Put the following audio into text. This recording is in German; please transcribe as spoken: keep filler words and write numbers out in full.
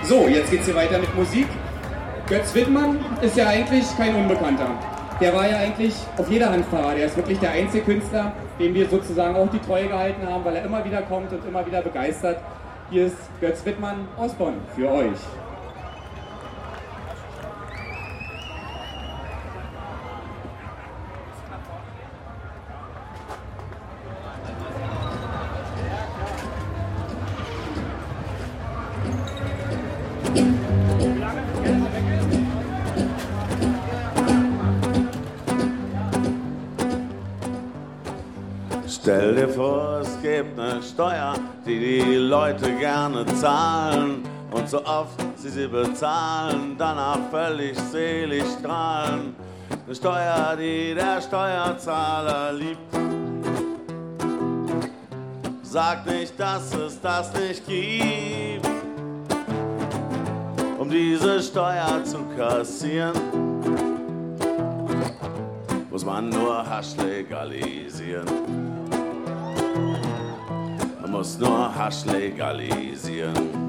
So, jetzt geht's hier weiter mit Musik. Götz Wittmann ist ja eigentlich kein Unbekannter. Der war ja eigentlich auf jeder Hand Pfarrer. Der ist wirklich der einzige Künstler, dem wir sozusagen auch die Treue gehalten haben, weil er immer wieder kommt und immer wieder begeistert. Hier ist Götz Wittmann aus Bonn für euch. Stell dir vor, es gibt eine Steuer, die die Leute gerne zahlen. Und so oft sie sie bezahlen, danach völlig selig strahlen. Eine Steuer, die der Steuerzahler liebt. Sag nicht, dass es das nicht gibt. Um diese Steuer zu kassieren, muss man nur Hasch legalisieren. Man muss nur Hasch legalisieren.